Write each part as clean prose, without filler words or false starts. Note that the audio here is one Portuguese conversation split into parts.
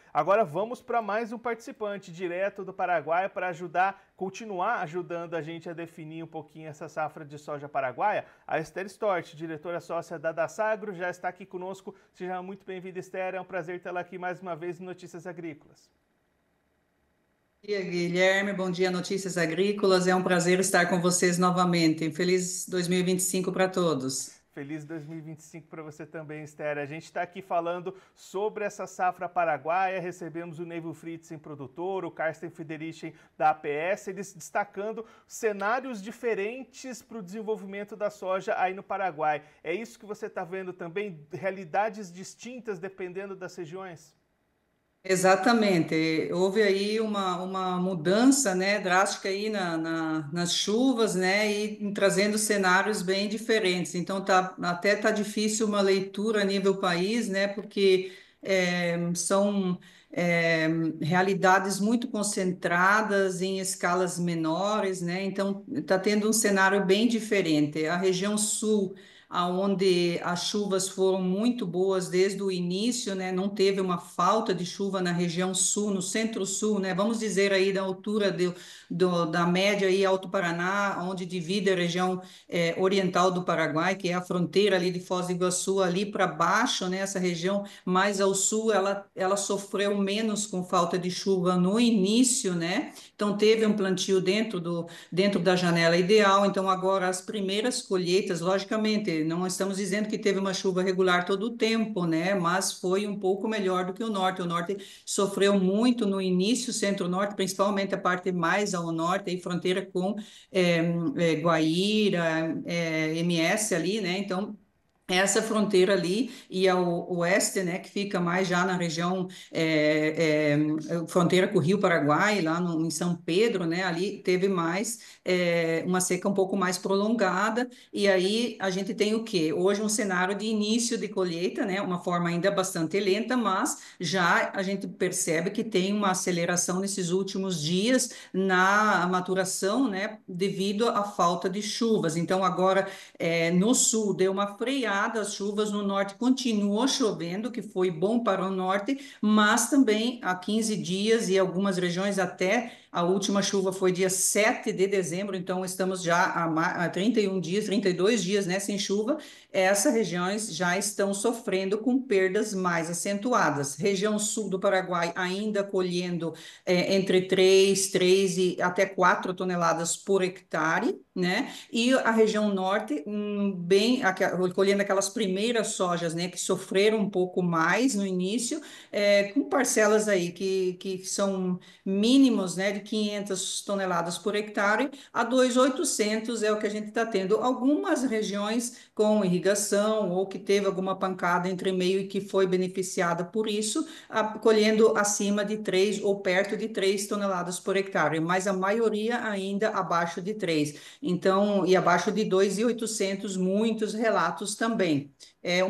Agora vamos para mais um participante direto do Paraguai para continuar ajudando a gente a definir um pouquinho essa safra de soja paraguaia. A Esther Stort, diretora sócia da Dasagro, já está aqui conosco. Seja muito bem-vinda, Esther. É um prazer tê-la aqui mais uma vez no Notícias Agrícolas. Bom dia, Guilherme. Bom dia, Notícias Agrícolas. É um prazer estar com vocês novamente. Feliz 2025 para todos. Feliz 2025 para você também, Esther. A gente está aqui falando sobre essa safra paraguaia. Recebemos o Neivo Fritzen, produtor, o Carsten Friedrichen da APS, eles destacando cenários diferentes para o desenvolvimento da soja aí no Paraguai. É isso que você está vendo também? Realidades distintas dependendo das regiões? Exatamente. Houve aí uma mudança, né, drástica aí nas chuvas, né, e trazendo cenários bem diferentes. Então até tá difícil uma leitura a nível país, né, porque são realidades muito concentradas em escalas menores, né. Então está tendo um cenário bem diferente. A região sul, aonde as chuvas foram muito boas desde o início, né? Não teve uma falta de chuva na região sul, no centro-sul, né? Vamos dizer aí da altura da média aí Alto Paraná, onde divide a região oriental do Paraguai, que é a fronteira ali de Foz do Iguaçu, ali para baixo, né? Essa região mais ao sul, ela sofreu menos com falta de chuva no início, né? Então teve um plantio dentro da janela ideal. Então, agora as primeiras colheitas, logicamente, não estamos dizendo que teve uma chuva regular todo o tempo, né? Mas foi um pouco melhor do que o norte. O norte sofreu muito no início, centro-norte, principalmente a parte mais ao norte, aí fronteira com Guaíra, MS ali, né? Então, essa fronteira ali e ao oeste, né, que fica mais já na região fronteira com o Rio Paraguai, lá em São Pedro, né, ali teve mais uma seca um pouco mais prolongada, e aí a gente tem o quê? Hoje um cenário de início de colheita, né, uma forma ainda bastante lenta, mas já a gente percebe que tem uma aceleração nesses últimos dias na maturação, né, devido à falta de chuvas. Então agora no sul deu uma freada, as chuvas no norte continuou chovendo, que foi bom para o norte, mas também há 15 dias e algumas regiões até a última chuva foi dia 7 de dezembro, então estamos já há 31 dias, 32 dias, né, sem chuva. Essas regiões já estão sofrendo com perdas mais acentuadas. Região sul do Paraguai ainda colhendo entre 3 e até 4 toneladas por hectare, né? E a região norte, colhendo aquelas primeiras sojas, né, que sofreram um pouco mais no início, com parcelas aí que são mínimos, né, de 500 toneladas por hectare a 2.800 é o que a gente está tendo. Algumas regiões com irrigação ou que teve alguma pancada entre meio e que foi beneficiada por isso, colhendo acima de 3 ou perto de 3 toneladas por hectare, mas a maioria ainda abaixo de 3. Então, e abaixo de 2.800, muitos relatos também. É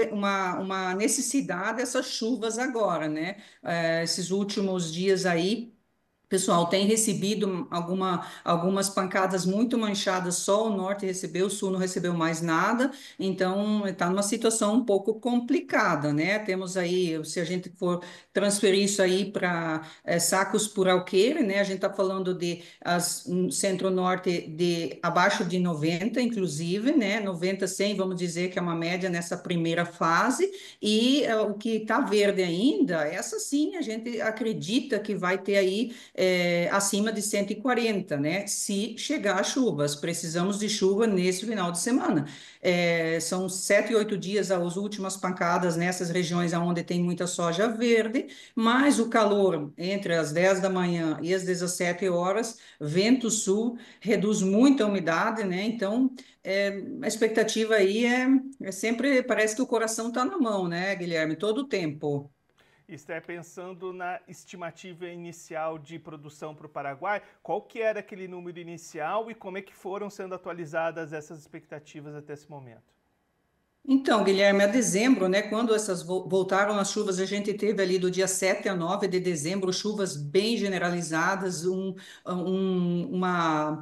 uma necessidade essas chuvas agora, né? Esses últimos dias aí, pessoal, tem recebido algumas pancadas muito manchadas, só o norte recebeu, o sul não recebeu mais nada, então está numa situação um pouco complicada, né? Temos aí, se a gente for transferir isso aí para sacos por alqueire, né? A gente está falando de centro-norte de abaixo de 90, inclusive, né? 90, 100, vamos dizer que é uma média nessa primeira fase, e o que está verde ainda, essa sim a gente acredita que vai ter aí acima de 140, né? Se chegar a chuvas, precisamos de chuva nesse final de semana. São 7, 8 dias as últimas pancadas nessas regiões onde tem muita soja verde, mas o calor entre as 10 da manhã e as 17 horas, vento sul, reduz muito a umidade, né? Então, a expectativa aí é sempre, parece que o coração está na mão, né, Guilherme? Todo o tempo. Esther, pensando na estimativa inicial de produção para o Paraguai, qual que era aquele número inicial e como é que foram sendo atualizadas essas expectativas até esse momento? Então, Guilherme, a dezembro, né, quando essas voltaram as chuvas, a gente teve ali do dia 7 a 9 de dezembro chuvas bem generalizadas, uma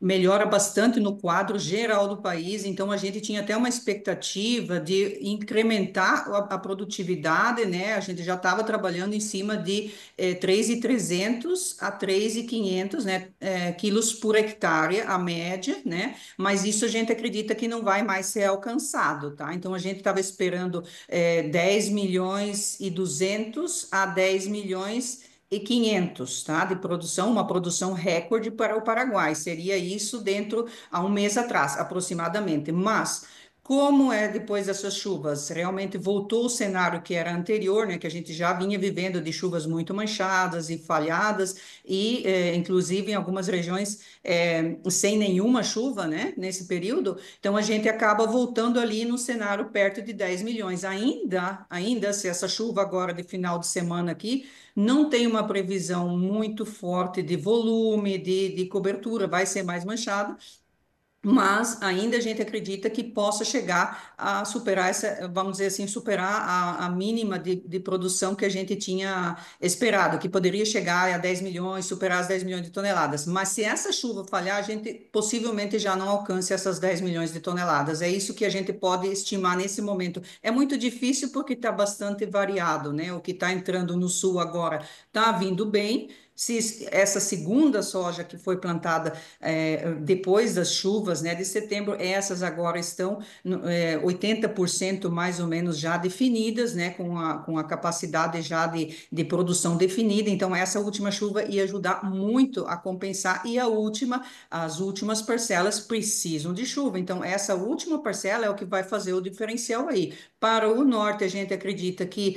melhora bastante no quadro geral do país, então a gente tinha até uma expectativa de incrementar a produtividade, né? A gente já estava trabalhando em cima de 3.300 a 3.500, né, quilos por hectare, a média, né? Mas isso a gente acredita que não vai mais ser alcançado, tá? Então a gente estava esperando 10 milhões e 200 a 10 milhões e 500, tá? De produção, uma produção recorde para o Paraguai. Seria isso dentro há um mês atrás, aproximadamente. Mas como é depois dessas chuvas, realmente voltou o cenário que era anterior, né, que a gente já vinha vivendo de chuvas muito manchadas e falhadas, e inclusive em algumas regiões sem nenhuma chuva, né, nesse período. Então a gente acaba voltando ali no cenário perto de 10 milhões. Ainda se essa chuva agora de final de semana aqui não tem uma previsão muito forte de volume, de cobertura, vai ser mais manchado, mas ainda a gente acredita que possa chegar a superar essa, vamos dizer assim, superar a mínima de produção que a gente tinha esperado, que poderia chegar a 10 milhões, superar as 10 milhões de toneladas. Mas se essa chuva falhar, a gente possivelmente já não alcance essas 10 milhões de toneladas. É isso que a gente pode estimar nesse momento. É muito difícil porque está bastante variado, né? O que está entrando no sul agora está vindo bem. Se essa segunda soja que foi plantada depois das chuvas, né, de setembro, essas agora estão 80% mais ou menos já definidas, né, com a capacidade já de produção definida. Então, essa última chuva ia ajudar muito a compensar, e as últimas parcelas precisam de chuva. Então, essa última parcela é o que vai fazer o diferencial aí. Para o norte, a gente acredita que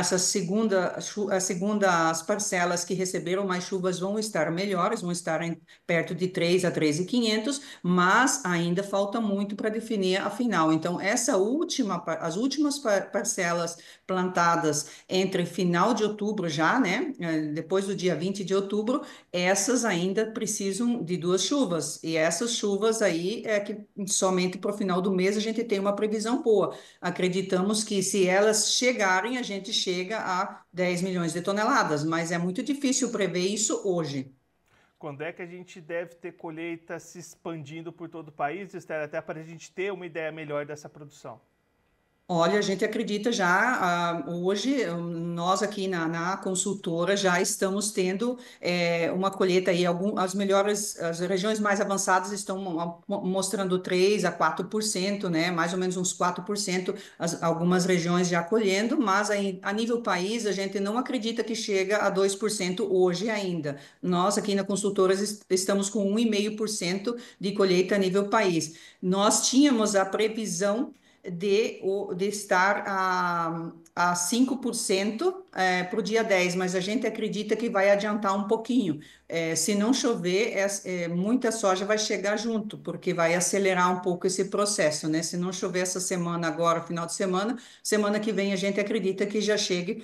as parcelas que receberam mais chuvas vão estar melhores, vão estar perto de 3 a 3.500, mas ainda falta muito para definir a final. Então, as últimas parcelas plantadas entre final de outubro já, né, depois do dia 20 de outubro, essas ainda precisam de duas chuvas, e essas chuvas aí é que somente para o final do mês a gente tem uma previsão boa. Acreditamos que se elas chegarem, a gente chega a 10 milhões de toneladas, mas é muito difícil prever isso hoje. Quando é que a gente deve ter colheita se expandindo por todo o país, Esther, até para a gente ter uma ideia melhor dessa produção? Olha, a gente acredita já, hoje, nós aqui na consultora já estamos tendo uma colheita aí, as regiões mais avançadas estão mostrando 3 a 4%, né, mais ou menos uns 4%, algumas regiões já colhendo, mas aí, a nível país a gente não acredita que chega a 2% hoje ainda. Nós aqui na consultora estamos com 1,5% de colheita a nível país. Nós tínhamos a previsão de estar a 5% para o dia 10, mas a gente acredita que vai adiantar um pouquinho. Se não chover, muita soja vai chegar junto, porque vai acelerar um pouco esse processo, né? Se não chover essa semana agora, final de semana, semana que vem a gente acredita que já chegue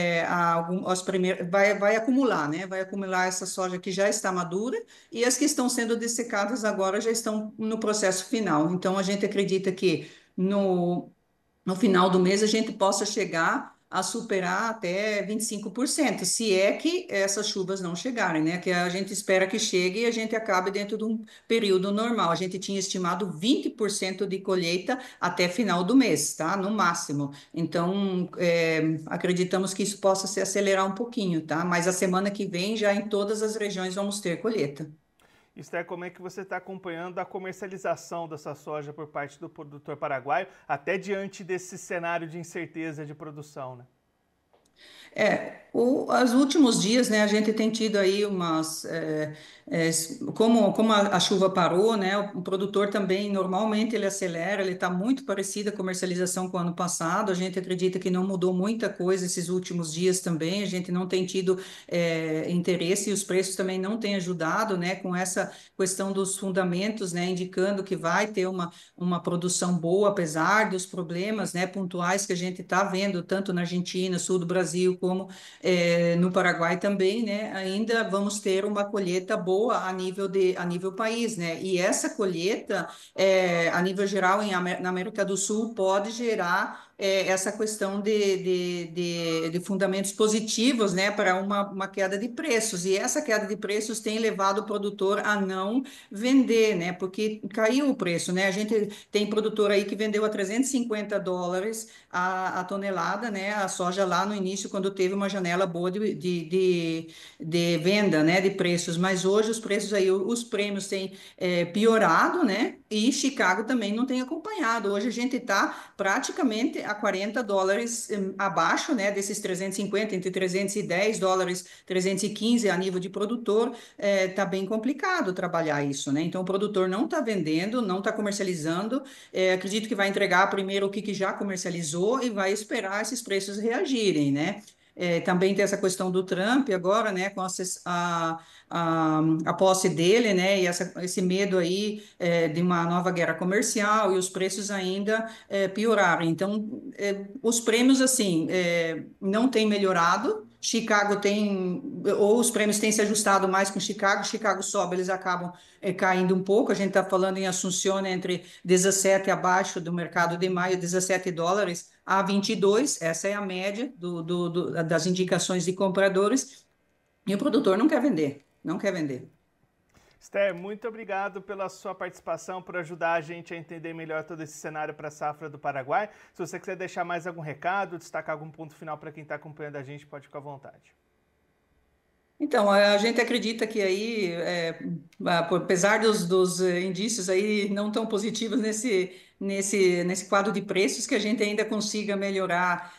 as primeiras, vai acumular, né? Vai acumular essa soja que já está madura, e as que estão sendo dessecadas agora já estão no processo final. Então a gente acredita que no, no final do mês a gente possa chegar a superar até 25%, se é que essas chuvas não chegarem, né? Que a gente espera que chegue e a gente acabe dentro de um período normal. A gente tinha estimado 20% de colheita até final do mês, tá? No máximo. Então, acreditamos que isso possa se acelerar um pouquinho, tá? Mas a semana que vem, já em todas as regiões, vamos ter colheita. Esther, como é que você está acompanhando a comercialização dessa soja por parte do produtor paraguaio, até diante desse cenário de incerteza de produção, né? Os últimos dias, né, a gente tem tido aí é, como a chuva parou, né, o produtor também, normalmente ele acelera, ele está muito parecido a comercialização com o ano passado, a gente acredita que não mudou muita coisa esses últimos dias também, a gente não tem tido interesse, e os preços também não têm ajudado, né, com essa questão dos fundamentos, né, indicando que vai ter uma produção boa, apesar dos problemas, né, pontuais que a gente está vendo, tanto na Argentina, sul do Brasil, como no Paraguai também, né, ainda vamos ter uma colheita boa a nível país, né, e essa colheita, a nível geral, na América do Sul, pode gerar essa questão de fundamentos positivos, né, para uma queda de preços. E essa queda de preços tem levado o produtor a não vender, né, porque caiu o preço, né? A gente tem produtor aí que vendeu a US$ 350 a tonelada, né, a soja lá no início, quando teve uma janela boa de venda, né, de preços. Mas hoje os preços aí, os prêmios têm piorado, né? E Chicago também não tem acompanhado. Hoje a gente está praticamente a US$ 40 abaixo, né, desses 350, entre US$ 310, 315 a nível de produtor. Tá bem complicado trabalhar isso, né? Então o produtor não está vendendo, não está comercializando. Acredito que vai entregar primeiro o que já comercializou e vai esperar esses preços reagirem, né? Também tem essa questão do Trump agora, né, com a posse dele, né, e esse medo aí de uma nova guerra comercial e os preços ainda pioraram. Então, os prêmios, assim, não têm melhorado. Chicago tem, ou os prêmios têm se ajustado mais com Chicago, Chicago sobe, eles acabam caindo um pouco. A gente está falando em Assunção entre 17 abaixo do mercado de maio, US$ 17 a 22, essa é a média das indicações de compradores, e o produtor não quer vender, não quer vender. Esther, muito obrigado pela sua participação, por ajudar a gente a entender melhor todo esse cenário para a safra do Paraguai. Se você quiser deixar mais algum recado, destacar algum ponto final para quem está acompanhando a gente, pode ficar à vontade. Então, a gente acredita que aí, apesar dos indícios aí não tão positivos nesse quadro de preços, que a gente ainda consiga melhorar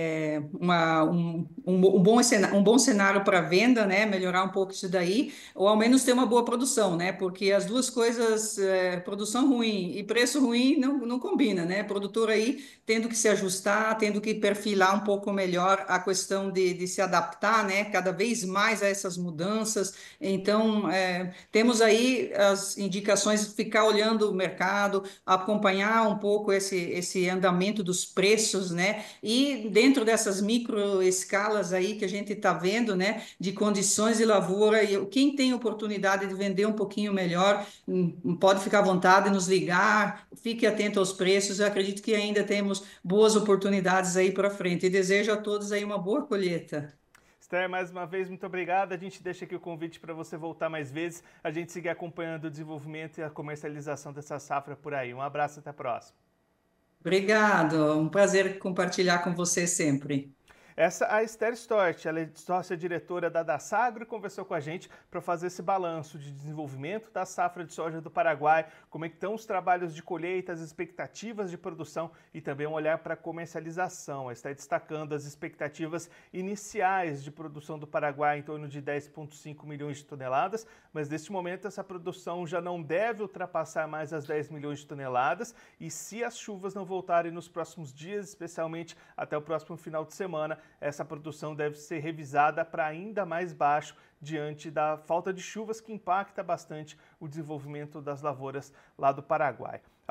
um bom cenário para venda, né? Melhorar um pouco isso daí, ou ao menos ter uma boa produção, né? Porque as duas coisas, produção ruim e preço ruim, não combina, né? Produtor aí tendo que se ajustar, tendo que perfilar um pouco melhor a questão de se adaptar, né, cada vez mais a essas mudanças. Então, temos aí as indicações, ficar olhando o mercado, acompanhar um pouco esse andamento dos preços, né, e dentro dessas micro escalas aí que a gente está vendo, né, de condições de lavoura, e quem tem oportunidade de vender um pouquinho melhor, pode ficar à vontade, nos ligar, fique atento aos preços. Eu acredito que ainda temos boas oportunidades aí para frente. E desejo a todos aí uma boa colheita. Esther, mais uma vez, muito obrigado. A gente deixa aqui o convite para você voltar mais vezes, a gente seguir acompanhando o desenvolvimento e a comercialização dessa safra por aí. Um abraço, até a próxima. Obrigado, um prazer compartilhar com você sempre. Essa é a Esther Stort, ela é sócia-diretora da Dasagro e conversou com a gente para fazer esse balanço de desenvolvimento da safra de soja do Paraguai, como é que estão os trabalhos de colheita, as expectativas de produção e também um olhar para a comercialização. Ela está destacando as expectativas iniciais de produção do Paraguai em torno de 10,5 milhões de toneladas, mas neste momento essa produção já não deve ultrapassar mais as 10 milhões de toneladas e se as chuvas não voltarem nos próximos dias, especialmente até o próximo final de semana, essa produção deve ser revisada para ainda mais baixo diante da falta de chuvas que impacta bastante o desenvolvimento das lavouras lá do Paraguai.